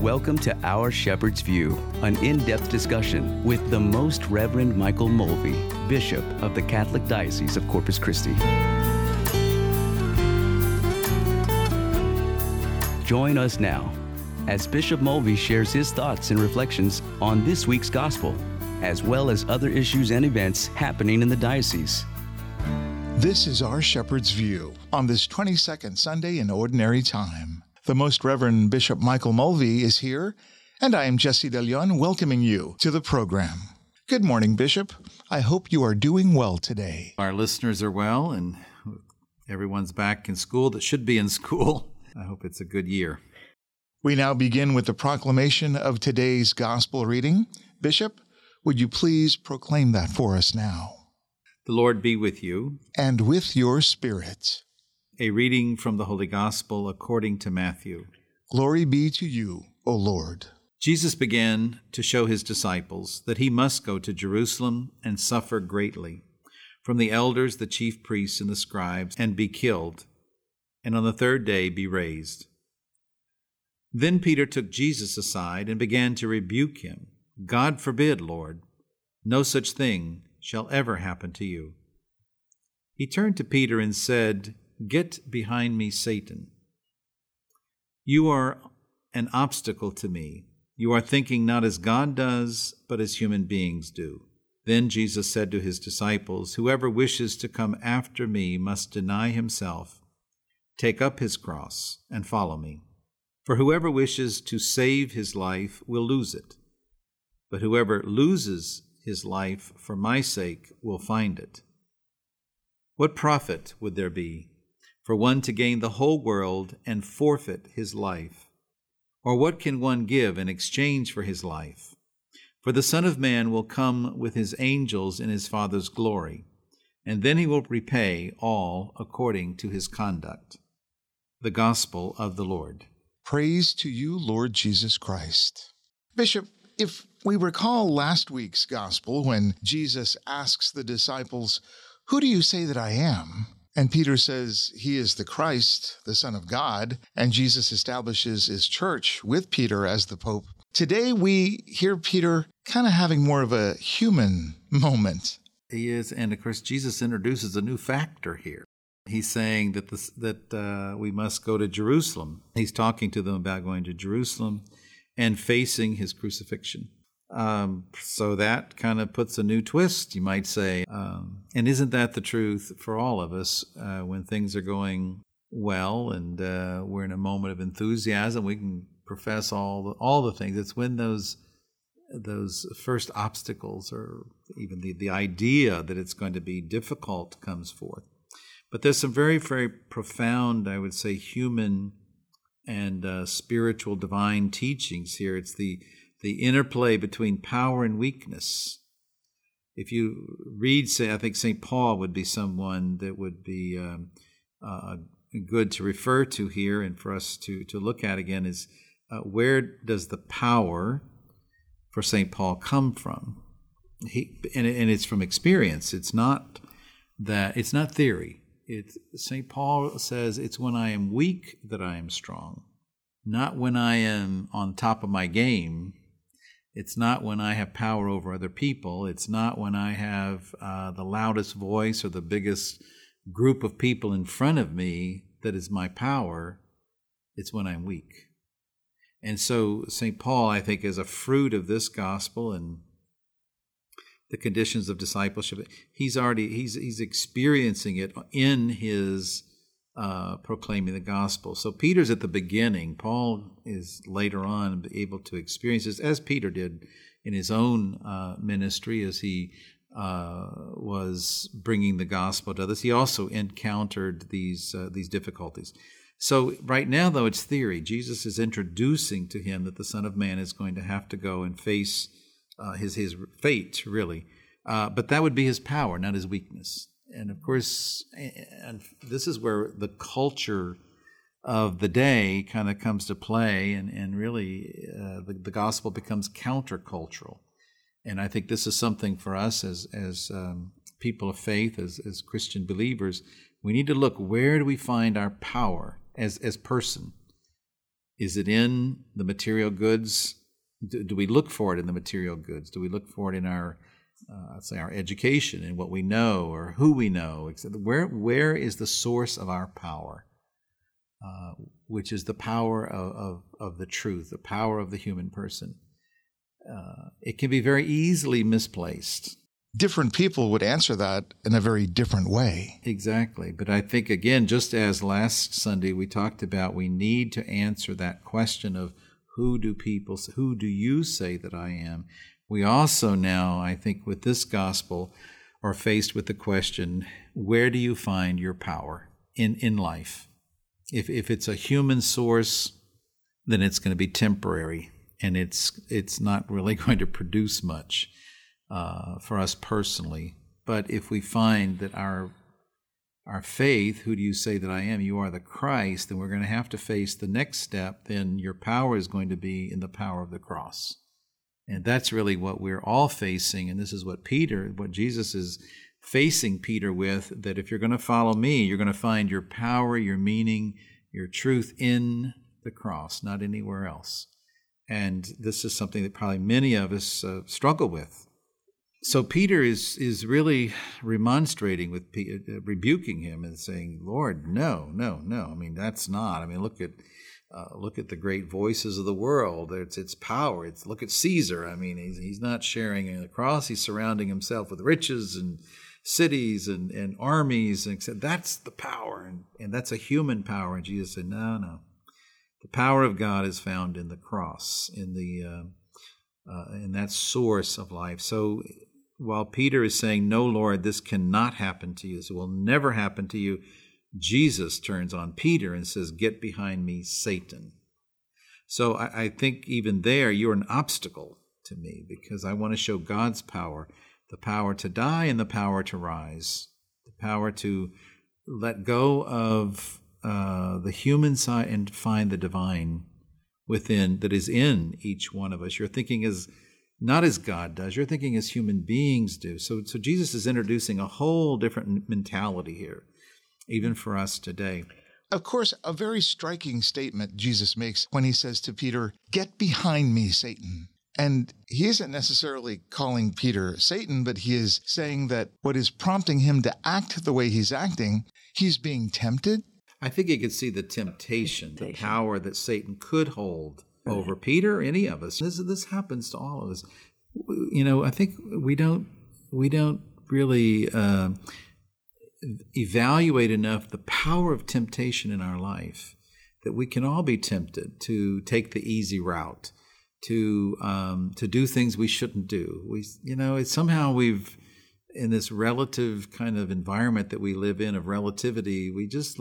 Welcome to Our Shepherd's View, an in-depth discussion with the Most Reverend Michael Mulvey, Bishop of the Catholic Diocese of Corpus Christi. Join us now as Bishop Mulvey shares his thoughts and reflections on this week's Gospel, as well as other issues and events happening in the diocese. This is Our Shepherd's View on this 22nd Sunday in Ordinary Time. The Most Reverend Bishop Michael Mulvey is here, and I am Jesse De Leon welcoming you to the program. Good morning, Bishop. I hope you are doing well today. Our listeners are well, and everyone's back in school that should be in school. I hope it's a good year. We now begin with the proclamation of today's Gospel reading. Bishop, would you please proclaim that for us now? The Lord be with you. And with your spirit. A reading from the Holy Gospel according to Matthew. Glory be to you, O Lord. Jesus began to show his disciples that he must go to Jerusalem and suffer greatly from the elders, the chief priests, and the scribes, and be killed, and on the third day be raised. Then Peter took Jesus aside and began to rebuke him. God forbid, Lord, no such thing shall ever happen to you. He turned to Peter and said, Get behind me, Satan. You are an obstacle to me. You are thinking not as God does, but as human beings do. Then Jesus said to his disciples, Whoever wishes to come after me must deny himself, take up his cross, and follow me. For whoever wishes to save his life will lose it, but whoever loses his life for my sake will find it. What profit would there be for one to gain the whole world and forfeit his life? Or what can one give in exchange for his life? For the Son of Man will come with his angels in his Father's glory, and then he will repay all according to his conduct. The Gospel of the Lord. Praise to you, Lord Jesus Christ. Bishop, if we recall last week's Gospel when Jesus asks the disciples, Who do you say that I am? And Peter says he is the Christ, the Son of God, and Jesus establishes his church with Peter as the Pope. Today we hear Peter kind of having more of a human moment. He is, and of course Jesus introduces a new factor here. He's saying that we must go to Jerusalem. He's talking to them about going to Jerusalem and facing his crucifixion. So that kind of puts a new twist, you might say. And isn't that the truth for all of us? When things are going well and we're in a moment of enthusiasm, we can profess all the things. It's when those first obstacles or even the idea that it's going to be difficult comes forth. But there's some very, very profound, I would say, human and spiritual divine teachings here. It's the interplay between power and weakness. If you read, say, I think St. Paul would be someone that would be good to refer to here and for us to look at again is where does the power for St. Paul come from? And it's from experience. It's not theory. St. Paul says it's when I am weak that I am strong, not when I am on top of my game. It's not when I have power over other people. It's not when I have the loudest voice or the biggest group of people in front of me that is my power. It's when I'm weak. And so St. Paul, I think, is a fruit of this gospel and the conditions of discipleship. He's experiencing it in his proclaiming the gospel. So Peter's at the beginning. Paul is later on able to experience this, as Peter did in his own ministry as he was bringing the gospel to others. He also encountered these difficulties. So right now, though, it's theory. Jesus is introducing to him that the Son of Man is going to have to go and face his fate, really. But that would be his power, not his weakness. And of course, and this is where the culture of the day kind of comes to play, and really the gospel becomes countercultural. And I think this is something for us as people of faith, as Christian believers. We need to look, where do we find our power as person? Is it in the material goods? Do we look for it in the material goods? Do we look for it in our, say, our education and what we know or who we know? Where is the source of our power, which is the power of the truth, the power of the human person? It can be very easily misplaced. Different people would answer that in a very different way. Exactly. But I think, again, just as last Sunday we talked about, we need to answer that question of who do you say that I am? We also now, I think, with this gospel, are faced with the question, where do you find your power in life? If it's a human source, then it's going to be temporary, and it's not really going to produce much for us personally. But if we find that our faith, who do you say that I am? You are the Christ, then we're going to have to face the next step. Then your power is going to be in the power of the cross. And that's really what we're all facing. And this is what Jesus is facing Peter with, that if you're going to follow me, you're going to find your power, your meaning, your truth in the cross, not anywhere else. And this is something that probably many of us struggle with. So Peter is really remonstrating with rebuking him and saying, Lord, no. I mean, that's not. I mean, look at the great voices of the world. It's power. Look at Caesar. I mean, he's not sharing in the cross. He's surrounding himself with riches and cities and armies. And said, that's the power. And that's a human power. And Jesus said, no. The power of God is found in the cross, in that source of life. So while Peter is saying, no, Lord, this cannot happen to you, this will never happen to you, Jesus turns on Peter and says, get behind me, Satan. So I think even there, you're an obstacle to me, because I want to show God's power, the power to die and the power to rise, the power to let go of the human side and find the divine within, that is in each one of us. You're thinking not as God does, you're thinking as human beings do. So Jesus is introducing a whole different mentality here, even for us today. Of course, a very striking statement Jesus makes when he says to Peter, get behind me, Satan. And he isn't necessarily calling Peter Satan, but he is saying that what is prompting him to act the way he's acting, he's being tempted. I think you could see the temptation, the power that Satan could hold over Peter, any of us. This happens to all of us. I think we don't really evaluate enough the power of temptation in our life, that we can all be tempted to take the easy route, to do things we shouldn't do. It's somehow we've, in this relative kind of environment that we live in of relativity, we just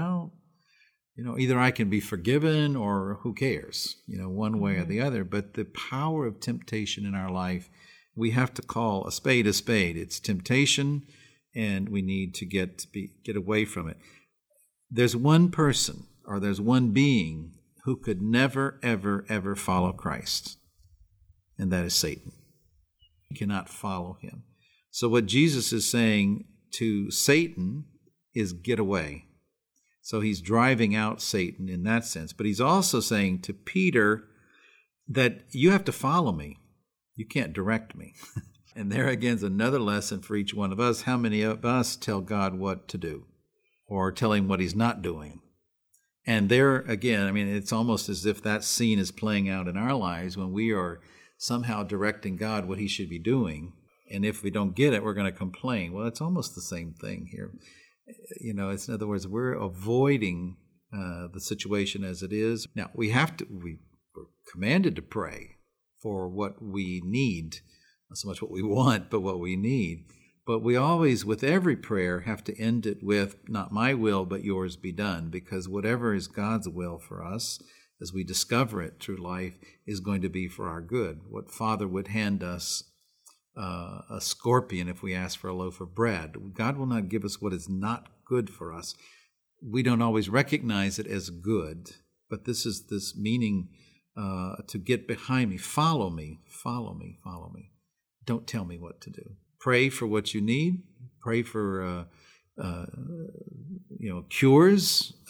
either I can be forgiven or who cares, one way or the other. But the power of temptation in our life, we have to call a spade a spade. It's temptation, and we need to get away from it. There's one person, or there's one being, who could never, ever, ever follow Christ, and that is Satan. You cannot follow him. So what Jesus is saying to Satan is get away. So he's driving out Satan in that sense. But he's also saying to Peter that you have to follow me. You can't direct me. And there again is another lesson for each one of us. How many of us tell God what to do or tell him what he's not doing? And there again, it's almost as if that scene is playing out in our lives when we are somehow directing God what he should be doing. And if we don't get it, we're going to complain. Well, it's almost the same thing here. It's, in other words, we're avoiding the situation as it is. Now, we're commanded to pray for what we need, not so much what we want, but what we need. But we always, with every prayer, have to end it with, not my will, but yours be done, because whatever is God's will for us, as we discover it through life, is going to be for our good. What Father would hand us a scorpion if we ask for a loaf of bread. God will not give us what is not good for us. We don't always recognize it as good, but this is this meaning to get behind me. Follow me, follow me, follow me. Don't tell me what to do. Pray for what you need. Pray for cures.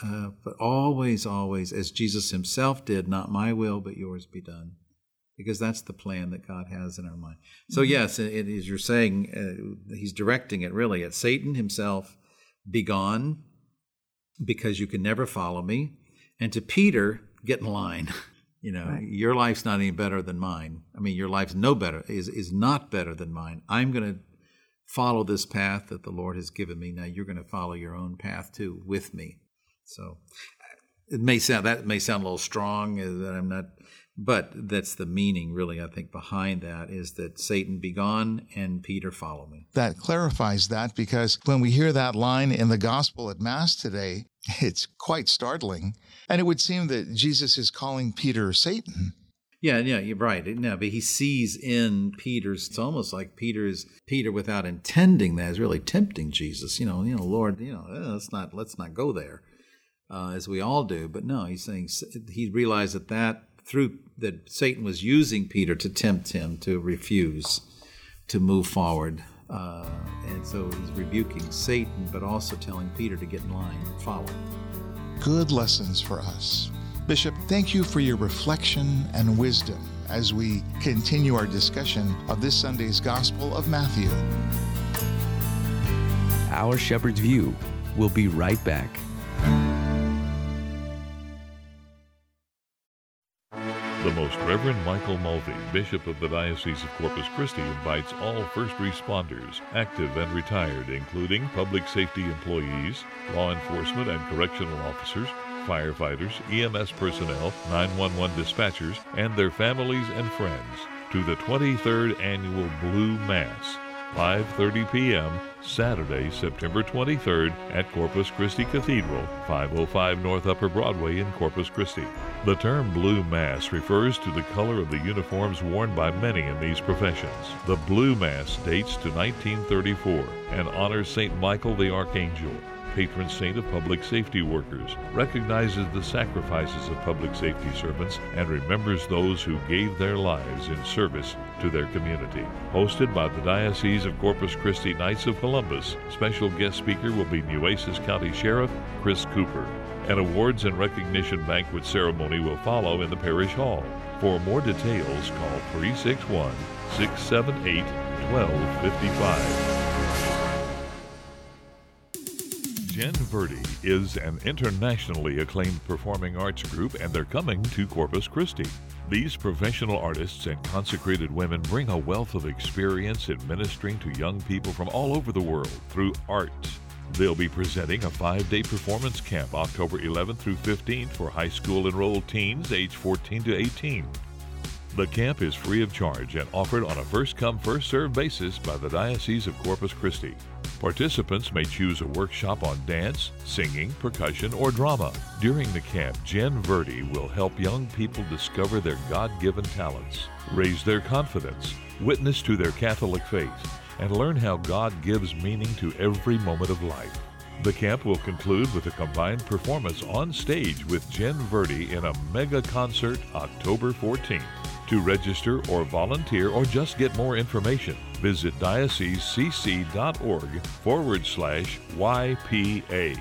but always, always, as Jesus himself did, not my will, but yours be done. Because that's the plan that God has in our mind. So yes, it is, you're saying, he's directing it really at Satan himself, begone, because you can never follow me. And to Peter, get in line. Right. Your life's not any better than mine. I mean, your life's no better, is not better than mine. I'm going to follow this path that the Lord has given me. Now you're going to follow your own path too with me. So that may sound a little strong, that I'm not, but that's the meaning really, I think, behind that, is that Satan be gone and Peter follow me. That clarifies that, because when we hear that line in the gospel at Mass today, it's quite startling. And it would seem that Jesus is calling Peter Satan. Yeah, you're right. No, but he sees in Peter's, it's almost like Peter without intending that is really tempting Jesus. Lord, let's not go there, as we all do. But no, he's saying he realized that Satan was using Peter to tempt him to refuse to move forward. And so he's rebuking Satan, but also telling Peter to get in line and follow. Good lessons for us. Bishop, thank you for your reflection and wisdom as we continue our discussion of this Sunday's Gospel of Matthew. Our Shepherd's View will be right back. The Most Reverend Michael Mulvey, Bishop of the Diocese of Corpus Christi, invites all first responders, active and retired, including public safety employees, law enforcement and correctional officers, firefighters, EMS personnel, 911 dispatchers, and their families and friends to the 23rd Annual Blue Mass, 5:30 p.m., Saturday, September 23rd at Corpus Christi Cathedral, 505 North Upper Broadway in Corpus Christi. The term Blue Mass refers to the color of the uniforms worn by many in these professions. The Blue Mass dates to 1934 and honors St. Michael the Archangel, patron saint of public safety workers, recognizes the sacrifices of public safety servants, and remembers those who gave their lives in service to their community. Hosted by the Diocese of Corpus Christi Knights of Columbus, special guest speaker will be Nueces County Sheriff Chris Cooper. An awards and recognition banquet ceremony will follow in the parish hall. For more details, call 361-678-1255. Jen Verdi is an internationally acclaimed performing arts group, and they're coming to Corpus Christi. These professional artists and consecrated women bring a wealth of experience in ministering to young people from all over the world through art. They'll be presenting a 5-day performance camp October 11th through 15th for high school enrolled teens age 14 to 18. The camp is free of charge and offered on a first-come, first-served basis by the Diocese of Corpus Christi. Participants may choose a workshop on dance, singing, percussion, or drama. During the camp, Jen Verdi will help young people discover their God-given talents, raise their confidence, witness to their Catholic faith, and learn how God gives meaning to every moment of life. The camp will conclude with a combined performance on stage with Jen Verdi in a mega concert October 14th. To register or volunteer or just get more information, visit diocesecc.org/YPA.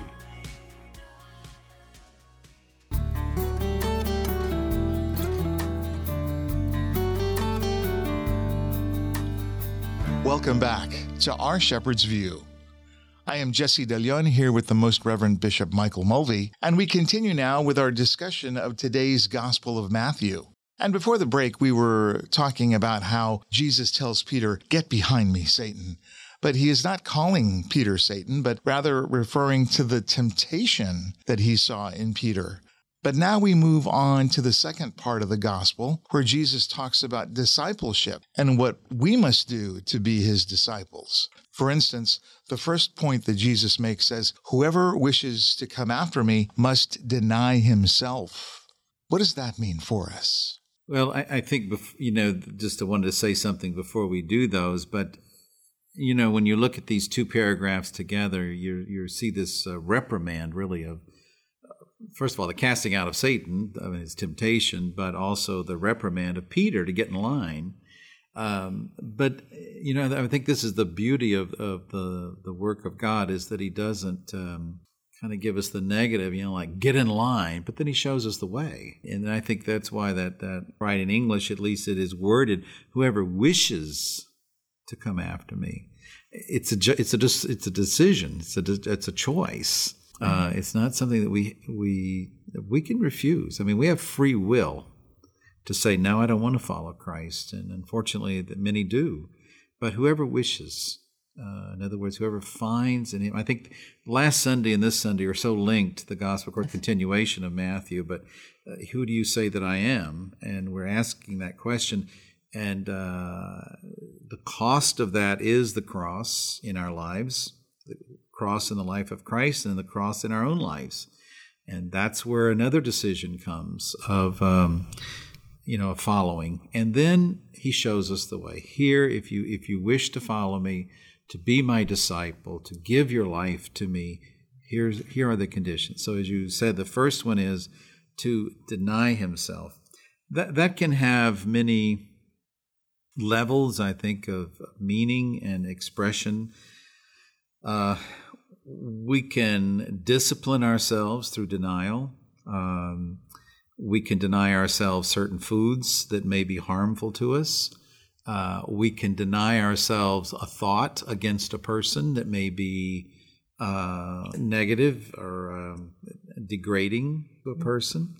Welcome back to Our Shepherd's View. I am Jesse DeLeon here with the Most Reverend Bishop Michael Mulvey, and we continue now with our discussion of today's Gospel of Matthew. And before the break, we were talking about how Jesus tells Peter, "Get behind me, Satan." But he is not calling Peter Satan, but rather referring to the temptation that he saw in Peter. But now we move on to the second part of the gospel, where Jesus talks about discipleship and what we must do to be his disciples. For instance, the first point that Jesus makes says, "Whoever wishes to come after me must deny himself." What does that mean for us? Well, I think, just I wanted to say something before we do those, but, when you look at these two paragraphs together, you see this reprimand, really, of, first of all, the casting out of Satan, of his temptation, but also the reprimand of Peter to get in line. But, I think this is the beauty of the work of God, is that he doesn't kind kind of give us the negative, like get in line, but then he shows us the way. And I think that's why that right in English, at least it is worded, whoever wishes to come after me. It's a decision. It's a choice. It's not something that we can refuse. I mean, we have free will to say, no, I don't want to follow Christ. And unfortunately, that many do. But whoever wishes, in other words, whoever finds in him. I think last Sunday and this Sunday are so linked, the gospel, of course, continuation of Matthew. But who do you say that I am? And we're asking that question. And the cost of that is the cross in our lives, the cross in the life of Christ, and the cross in our own lives. And that's where another decision comes of following. And then he shows us the way. Here, if you wish to follow me, to be my disciple, to give your life to me, here are the conditions. So as you said, the first one is to deny himself. That can have many levels, I think, of meaning and expression. We can discipline ourselves through denial. We can deny ourselves certain foods that may be harmful to us. We can deny ourselves a thought against a person that may be negative or degrading to a person.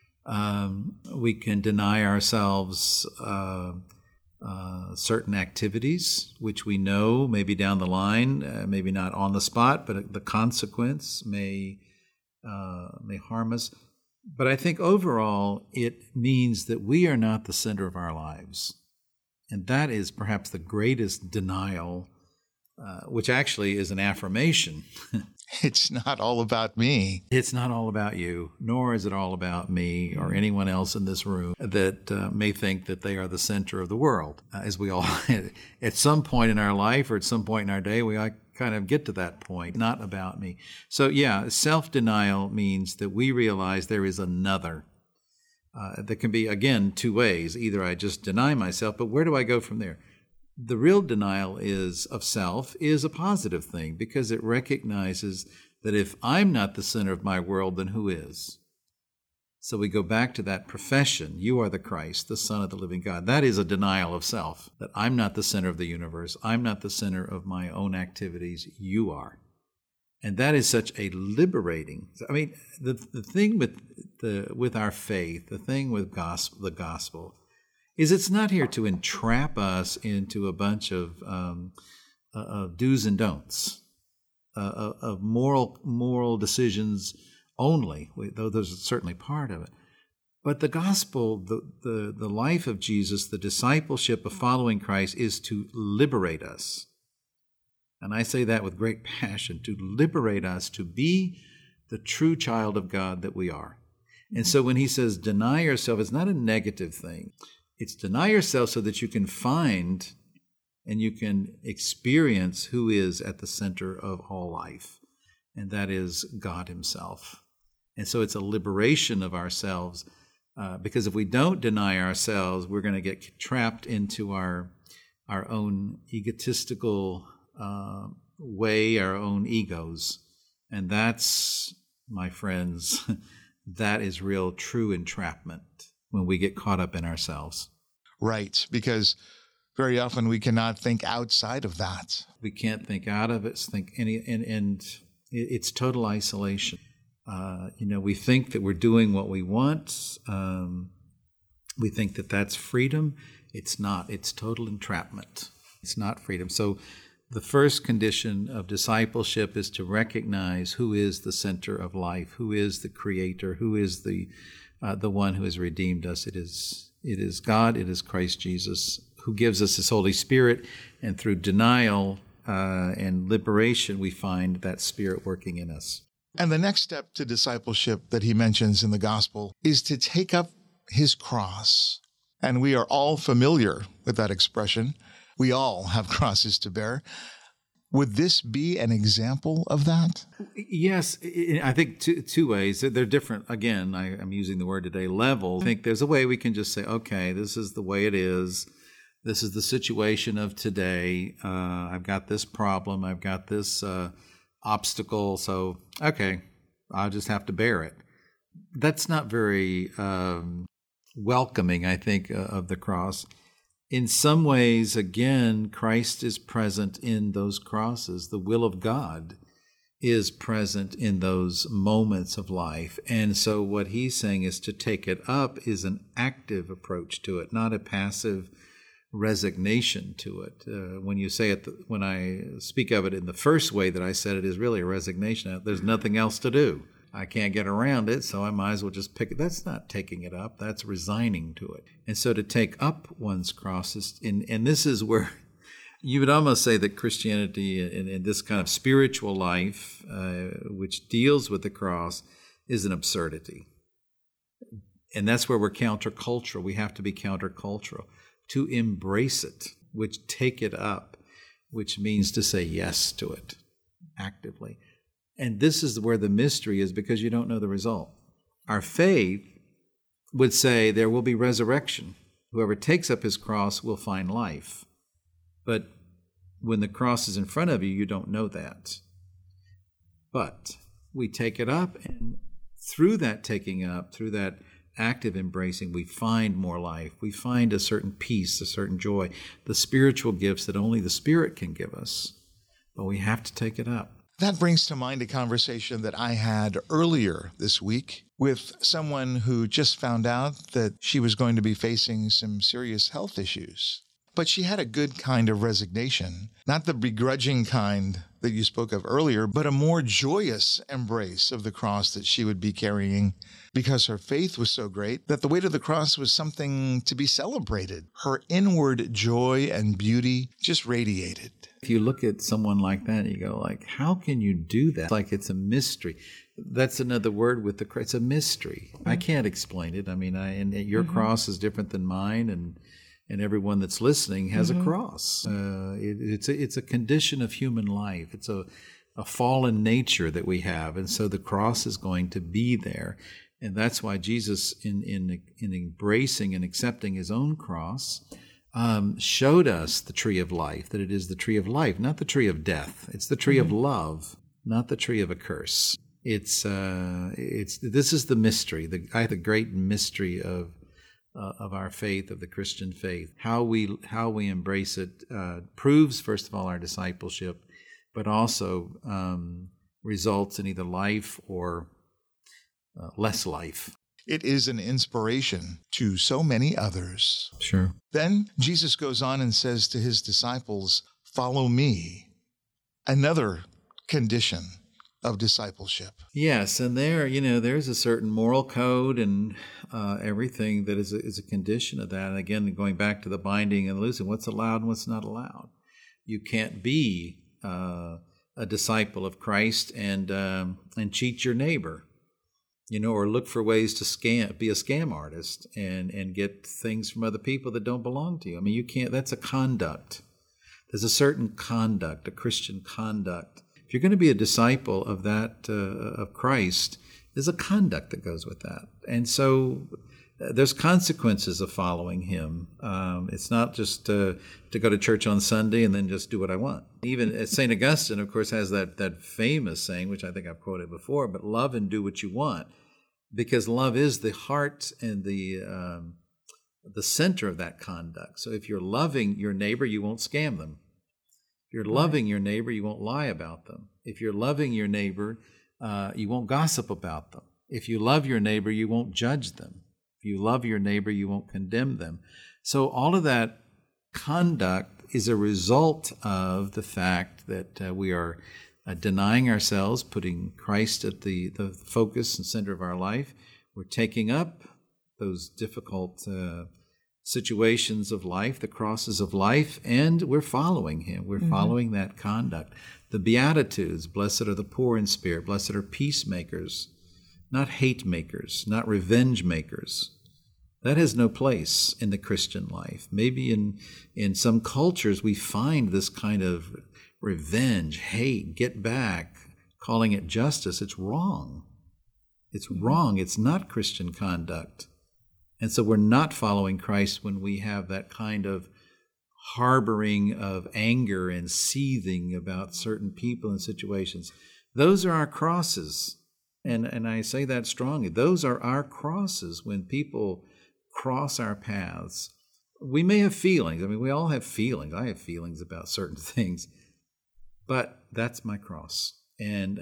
We can deny ourselves certain activities which we know maybe down the line, maybe not on the spot, but the consequence may harm us. But I think overall it means that we are not the center of our lives. And that is perhaps the greatest denial, which actually is an affirmation. It's not all about me. It's not all about you, nor is it all about me or anyone else in this room that may think that they are the center of the world. As we all, at some point in our life or at some point in our day, we kind of get to that point, not about me. So yeah, self-denial means that we realize there is another. That can be, again, two ways. Either I just deny myself, but where do I go from there? The real denial of self is a positive thing because it recognizes that if I'm not the center of my world, then who is? So we go back to that profession. You are the Christ, the Son of the living God. That is a denial of self, that I'm not the center of the universe. I'm not the center of my own activities. You are. And that is such a liberating. I mean, the thing with our faith, the thing with the gospel, is it's not here to entrap us into a bunch of do's and don'ts, of moral decisions only, though those are certainly part of it. But the gospel, the life of Jesus, the discipleship of following Christ is to liberate us. And I say that with great passion, to liberate us to be the true child of God that we are. And so when he says deny yourself, it's not a negative thing. It's deny yourself so that you can find and you can experience who is at the center of all life, and that is God himself. And so it's a liberation of ourselves, because if we don't deny ourselves, we're going to get trapped into our own egotistical way, our own egos. And that's, my friends, that is real true entrapment when we get caught up in ourselves. Right, because very often we cannot think outside of that. We can't think out of it, and it's total isolation. We think that we're doing what we want. We think that that's freedom. It's not. It's total entrapment. It's not freedom. So the first condition of discipleship is to recognize who is the center of life, who is the creator, who is the one who has redeemed us. It is God, it is Christ Jesus, who gives us his Holy Spirit, and through denial and liberation, we find that Spirit working in us. And the next step to discipleship that he mentions in the gospel is to take up his cross. And we are all familiar with that expression. We all have crosses to bear. Would this be an example of that? Yes, I think two ways. They're different. Again, I'm using the word today, level. I think there's a way we can just say, okay, this is the way it is. This is the situation of today. I've got this problem. I've got this obstacle. So, okay, I'll just have to bear it. That's not very welcoming, I think, of the cross. In some ways, again, Christ is present in those crosses. The will of God is present in those moments of life. And so what he's saying is to take it up is an active approach to it, not a passive resignation to it. When you say it, when I speak of it in the first way that I said it, is really a resignation. There's nothing else to do. I can't get around it, so I might as well just pick it. That's not taking it up. That's resigning to it. And so to take up one's cross is, and this is where you would almost say that Christianity in this kind of spiritual life, which deals with the cross, is an absurdity. And that's where we're countercultural. We have to be countercultural. To embrace it, which take it up, which means to say yes to it actively. And this is where the mystery is, because you don't know the result. Our faith would say there will be resurrection. Whoever takes up his cross will find life. But when the cross is in front of you, you don't know that. But we take it up, and through that taking up, through that active embracing, we find more life. We find a certain peace, a certain joy, the spiritual gifts that only the Spirit can give us. But we have to take it up. That brings to mind a conversation that I had earlier this week with someone who just found out that she was going to be facing some serious health issues. But she had a good kind of resignation, not the begrudging kind that you spoke of earlier, but a more joyous embrace of the cross that she would be carrying, because her faith was so great that the weight of the cross was something to be celebrated. Her inward joy and beauty just radiated. If you look at someone like that, you go like, how can you do that? Like it's a mystery. That's another word with the cross. It's a mystery. Mm-hmm. I can't explain it. I mean, and your mm-hmm. cross is different than mine, and everyone that's listening has mm-hmm. a cross. It's a condition of human life. It's a fallen nature that we have, and so the cross is going to be there. And that's why Jesus, in embracing and accepting his own cross, showed us the tree of life, that it is the tree of life, not the tree of death. It's the tree mm-hmm. of love, not the tree of a curse. This is the mystery, the great mystery of our faith, of the Christian faith. How we embrace it proves, first of all, our discipleship, but also results in either life or less life. It is an inspiration to so many others. Sure. Then Jesus goes on and says to his disciples, "Follow me." Another condition of discipleship. Yes, and there's a certain moral code and everything that is a condition of that. And again, going back to the binding and loosing, what's allowed and what's not allowed. You can't be a disciple of Christ and cheat your neighbor. Or look for ways to be a scam artist and get things from other people that don't belong to you. I mean, you can't. That's a conduct. There's a certain conduct, a Christian conduct. If you're going to be a disciple of that of Christ, there's a conduct that goes with that, and so there's consequences of following him. It's not just to go to church on Sunday and then just do what I want. Even St. Augustine, of course, has that famous saying, which I think I've quoted before, but love and do what you want, because love is the heart and the center of that conduct. So if you're loving your neighbor, you won't scam them. If you're loving your neighbor, you won't lie about them. If you're loving your neighbor, you won't gossip about them. If you love your neighbor, you won't judge them. If you love your neighbor, you won't condemn them. So all of that conduct is a result of the fact that we are denying ourselves, putting Christ at the focus and center of our life. We're taking up those difficult situations of life, the crosses of life, and we're following him. We're mm-hmm. following that conduct. The Beatitudes, blessed are the poor in spirit, blessed are peacemakers, not hate makers, not revenge makers. That has no place in the Christian life. Maybe in some cultures we find this kind of revenge, hate, get back, calling it justice. It's wrong. It's wrong. It's not Christian conduct. And so we're not following Christ when we have that kind of harboring of anger and seething about certain people and situations. Those are our crosses. And I say that strongly. Those are our crosses. When people cross our paths, we may have feelings. I mean, we all have feelings. I have feelings about certain things. But that's my cross. And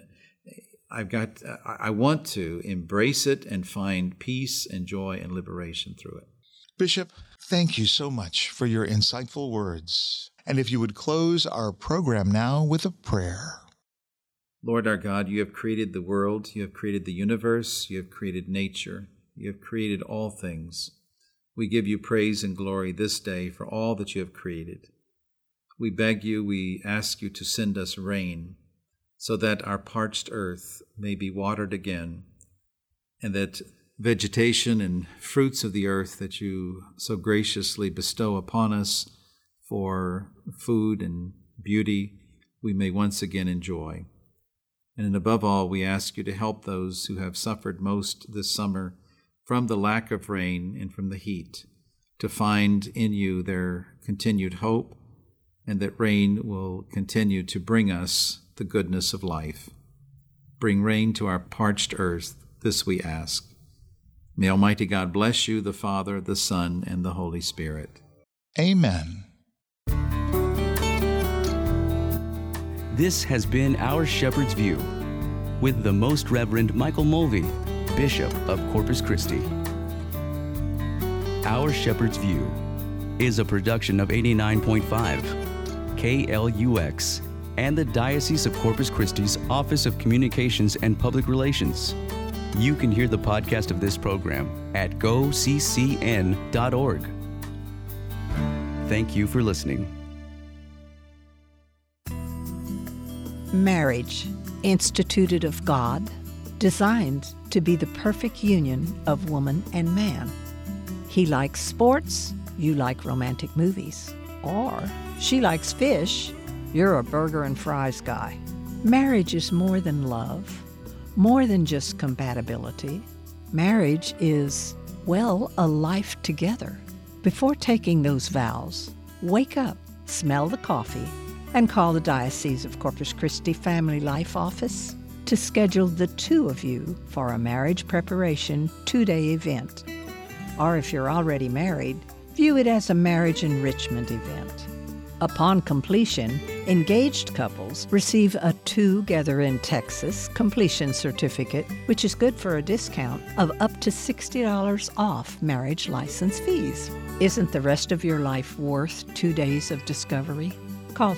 I want to embrace it and find peace and joy and liberation through it. Bishop, thank you so much for your insightful words. And if you would close our program now with a prayer. Lord our God, you have created the world, you have created the universe, you have created nature, you have created all things. We give you praise and glory this day for all that you have created. We beg you, we ask you to send us rain so that our parched earth may be watered again, and that vegetation and fruits of the earth that you so graciously bestow upon us for food and beauty, we may once again enjoy. And above all, we ask you to help those who have suffered most this summer from the lack of rain and from the heat, to find in you their continued hope, and that rain will continue to bring us the goodness of life. Bring rain to our parched earth, this we ask. May Almighty God bless you, the Father, the Son, and the Holy Spirit. Amen. This has been Our Shepherd's View with the Most Reverend Michael Mulvey, Bishop of Corpus Christi. Our Shepherd's View is a production of 89.5 KLUX and the Diocese of Corpus Christi's Office of Communications and Public Relations. You can hear the podcast of this program at goccn.org. Thank you for listening. Marriage, instituted of God, designed to be the perfect union of woman and man. He likes sports, you like romantic movies. Or she likes fish, you're a burger and fries guy. Marriage is more than love, more than just compatibility. Marriage is, well, a life together. Before taking those vows, wake up, smell the coffee, and call the Diocese of Corpus Christi Family Life Office to schedule the two of you for a marriage preparation 2-day event. Or if you're already married, view it as a marriage enrichment event. Upon completion, engaged couples receive a Together in Texas completion certificate, which is good for a discount of up to $60 off marriage license fees. Isn't the rest of your life worth 2 days of discovery? Call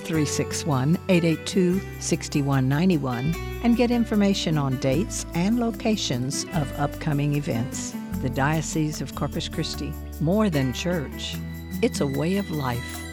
361-882-6191 and get information on dates and locations of upcoming events. The Diocese of Corpus Christi, more than church. It's a way of life.